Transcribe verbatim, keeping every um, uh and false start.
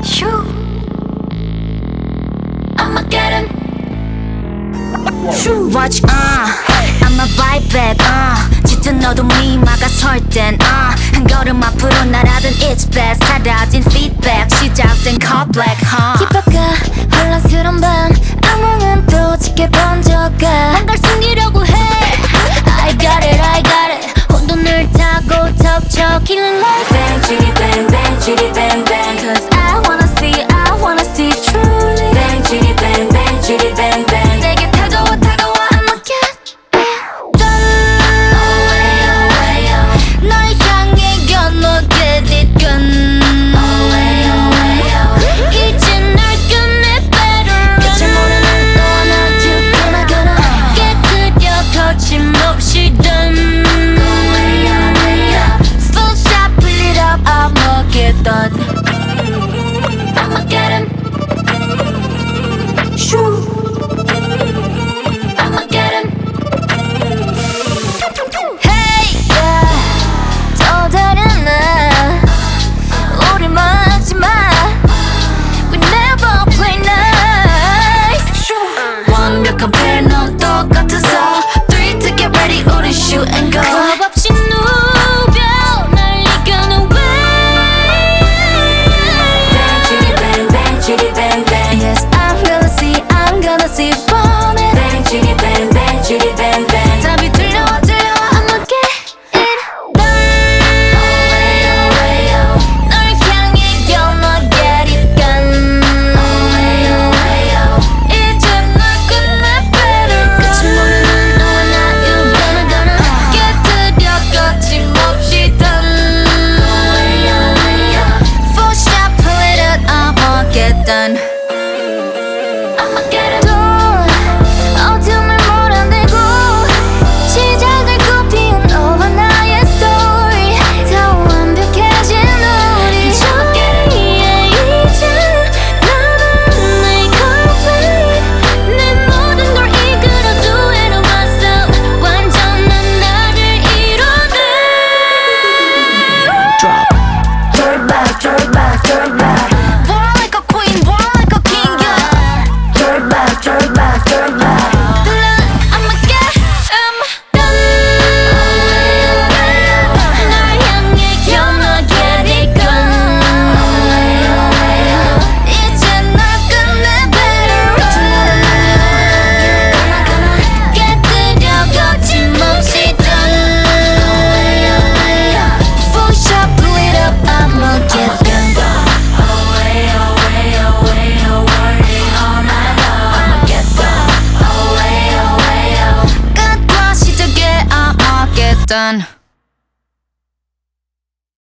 Shoo. I'ma get him. Shoo. Watch, uh, I'ma bite back, uh. 짙은 어둠이 막아설 땐, uh. 한 걸음 앞으로 날아든 it's bad. 사라진 feedback, 시작된 cut black, huh. 깊어가 혼란스러운 밤 악몽은 또 짙게 번져가 뭔가를 숨기려고 해. I got it, I got it. 혼돈을 타고 덮쳐 killing like bang, chitty bang, bang, chitty bang, bang. Cause I wanna see, I wanna see truly Bang, chitty bang, bang, chitty bang, bang. 내게 다가와 다가와 I'ma get it done Away, away, away. 널 향해 건너 get it done Away, away, away. 이제 날 끝내 better 끝을 모르는 너와 나 you gonna gonna 깨뜨려 거침없이 done Away, away, away. Full shot pull it up I'ma get done I'ma get him. Shoo. I'ma get him. Hey yeah 또 다른 날 우리 막지 마 We never play nice 완벽한 패넌 똑같아서 Three to get ready 우리 shoot and go. 겁 없이 누벼 날 이겨는 way Bang, chitty bang, bang, chitty bang, bang. Yes I'm gonna see I'm gonna see burn it Bang, chitty bang, bang, chitty bang, bang. 답이 들려와 들려와 I'ma get it done Away, away, away. 널 향해 건너 get it done Away, away, away. 이제 날 끝내 better 끝을 모르는 너와 나 you gonna gonna 깨뜨려 거침없이 done Away, away, away. Full shot pull it up I'ma get done I'ma get him. 또 어둠을 몰아내고 시작을 꽃피운 너와 나의 story 더 완벽해진 우리 저기에 이제 나는 내 complete 내 모든 걸 이끌어도 해로 myself 완전한 나를 이뤄내 Drop. Throw it back, throw it back, throw it back. Born like a queen, born like a king yeah Throw it back, throw it back, throw it back. I'ma get him done 날 향해 건너 get it gone 이제 날 끝내 better 깨뜨려 거침없이 done Full shot pull it up I'ma get done Away, away, away, away, all night long. I'ma get done. Away, away, away. 끝과 시작에 I'ma get done